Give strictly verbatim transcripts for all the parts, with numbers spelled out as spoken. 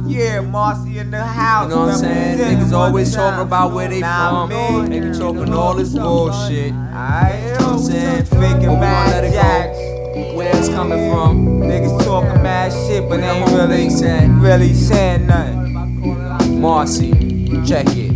Yeah, Marcy in the house. You know what I'm saying? Niggas always talking about where they nah, from. They be talking all this bullshit. Alright, you know what I'm saying? Faking mad jacks. Where it's coming from. Niggas talking mad shit, but they ain't home really, base at. really saying nothing. Marcy, check it.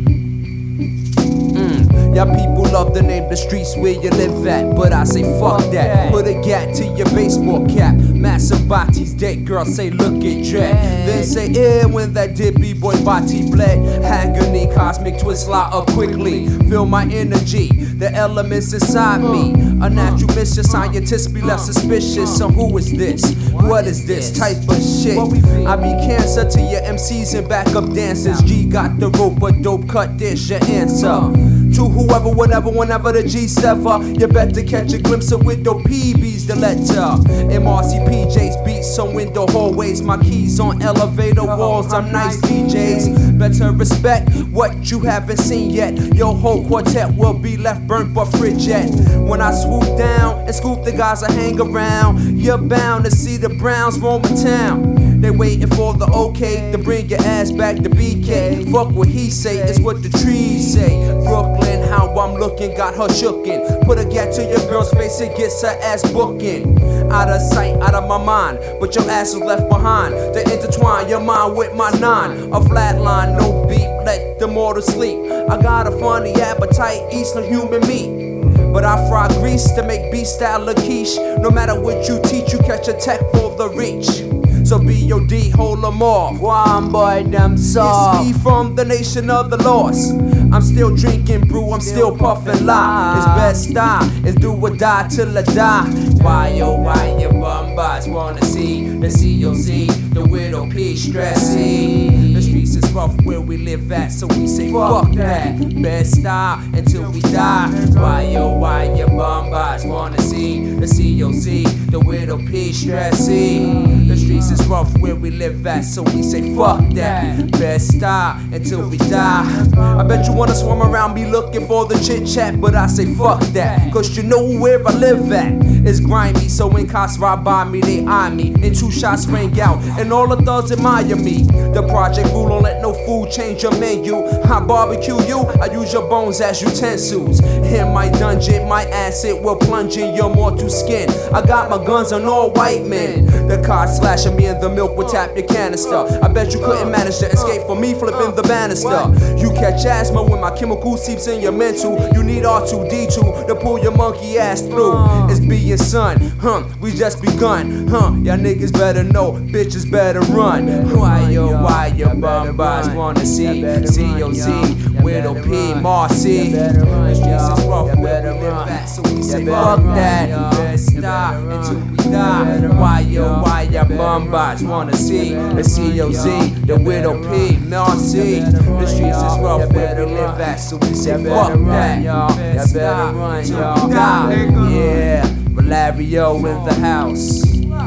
Y'all people love to name the streets where you live at, but I say fuck that. Put a gat to your baseball cap. Masabati's dead, girl say look at Dread. Then say yeah when that did B-boy body bled. Agony, cosmic twist light up quickly. Feel my energy, the elements inside me. A natural mission, scientists be left suspicious. So who is this? What is this type of shit? I be cancer to your M Cs and backup dancers. G got the rope, but dope cut, there's your answer. To whoever, whenever, whenever the G sever, you better catch a glimpse of window P B's the letter. M R C P Js beats on window hallways. My keys on elevator walls. I'm nice D Js. Better respect what you haven't seen yet. Your whole quartet will be left burnt but frigid. When I swoop down and scoop the guys I hang around, you're bound to see the Browns roaming town. They waiting for the okay to bring your ass back to B K. Fuck what he say, it's what the trees say. Brooklyn, how I'm looking, got her shookin'. Put a gat to your girl's face, it gets her ass bookin'. Out of sight, out of my mind, but your ass is left behind. To intertwine your mind with my nine. A flat line, no beat, let the mortal sleep. I got a funny appetite, eat some human meat. But I fry grease to make beef-style a quiche. No matter what you teach, you catch a tech for the reach. So B O D, hold 'em off. One boy, them soft. It's me from the nation of the lost. I'm still drinking brew, I'm still puffin' lie. It's best die, it's do or die till I die. Why oh why your bum bots wanna see the C O Z, the widow P stressy. The streets is rough where we live at, so we say fuck that. Best die until we die. Why oh why your bum bots wanna see the C O Z, the widow P stressy. The streets is rough where we live at, so we say fuck that. Best die until we die. I bet you wanna swarm around me looking for the chit chat, but I say fuck that, cause you know where I live at. It's grimy, so when cops ride by me, they eye me. And two shots ring out, and all the thugs admire me. The project rule don't let no food change your menu. I barbecue you, I use your bones as utensils. In my dungeon, my acid will plunge in your mortal skin. I got my guns on all white men. The car slashing me in the milk will tap your canister. I bet you couldn't manage to escape from me flipping the banister. You catch asthma when my chemical seeps in your mental. You need R two D two to pull your monkey ass through. It's being son, huh? We just begun, huh? Y'all niggas better know, bitches better run. Why yo, why your bum boys wanna see C O Z, Widow P, Marcy. The streets is rough where we live at, so we say fuck that. Best die until we die. Why yo, why your bum boys wanna see the C O Z, the Widow P, Marcy. The streets is rough where we live at, so we say fuck that. Best die until we die. Yeah, Malario in the house.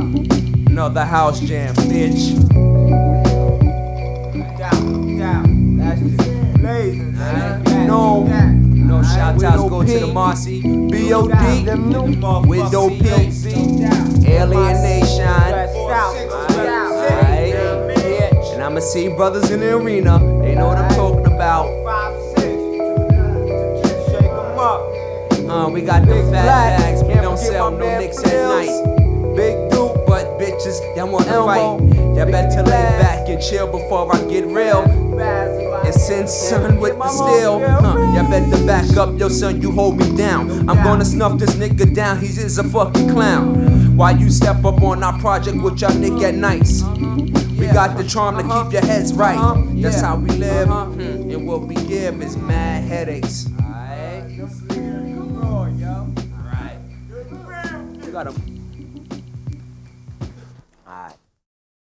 Another house jam, bitch. No, no shout outs go to the Marcy, B O D, Window P, Alien Nation. Alright, and I'ma see brothers in the arena. They know what I'm talking about. Uh, we got the fat bags, we don't sell no nicks at night. Big dude, but bitches, y'all wanna fight. Y'all better lay back and chill before I get real. And send son with the steel. Huh, y'all better back up, yo son, you hold me down. I'm gonna snuff this nigga down, he is a fucking clown. Why you step up on our project with y'all nigga nice? We got the charm to keep your heads right. That's how we live, and what we give is mad headaches. Alright, you got 'em.